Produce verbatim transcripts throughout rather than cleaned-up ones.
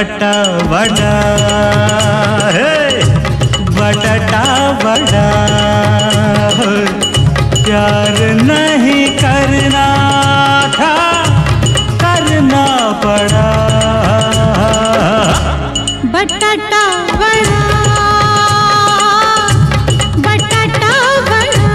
बटाटा वड़ा, बटाटा वड़ा, प्यार नहीं करना था करना पड़ा। बटाटा वड़ा, बटाटा वड़ा।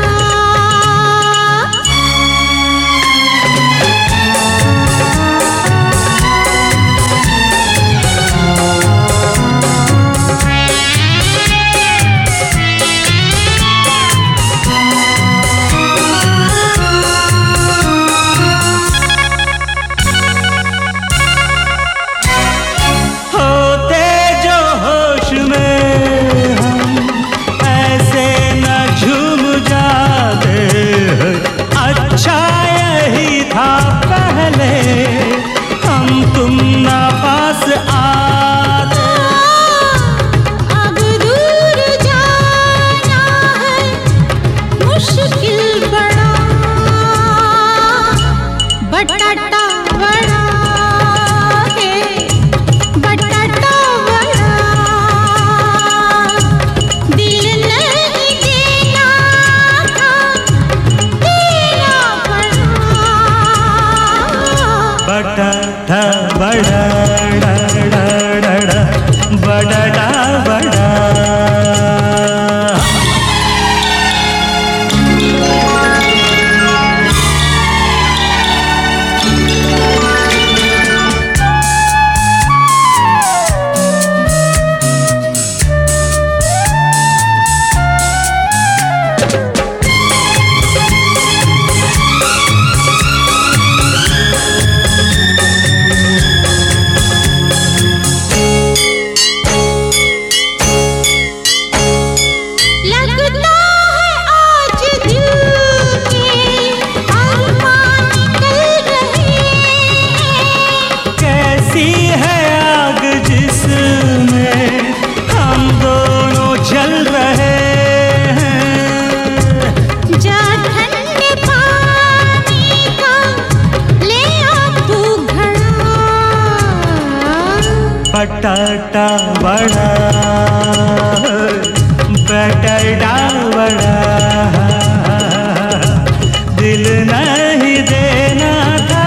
बटाटा वड़ा है, बटाटा वड़ा, दिल नहीं देना था देना पड़ा। बटाटा वड़ा, डा डा डा डा, बटाटा वड़ा। बटाटा वड़ा, बटाटा वड़ा, दिल नहीं देना था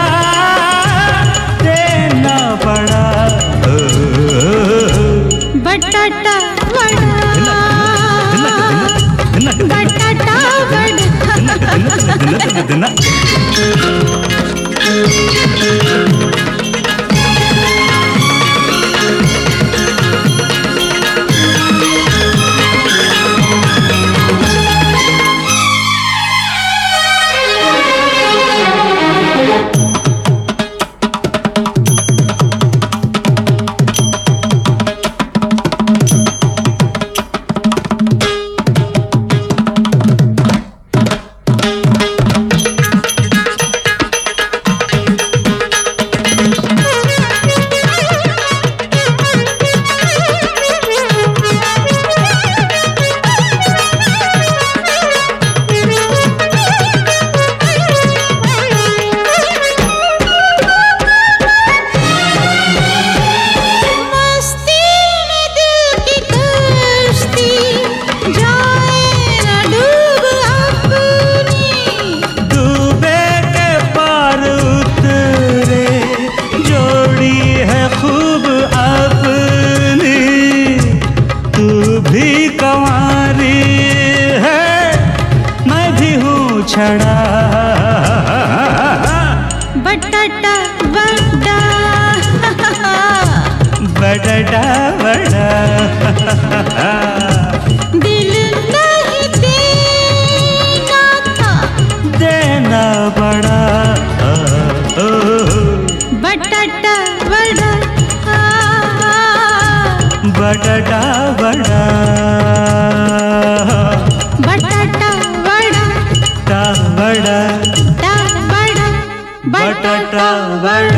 देना पड़ा। बटाटा वड़ा, बटाटा वड़ा। छड़ा बटाटा वड़ा, बटाटा वड़ा, दिल नहीं देना था देना पड़ा। बटाटा वड़ा, बटाटा वड़ा, बटाटा वड़ा, टा वड़ा, टा वड़ा, बटाटा वड़ा।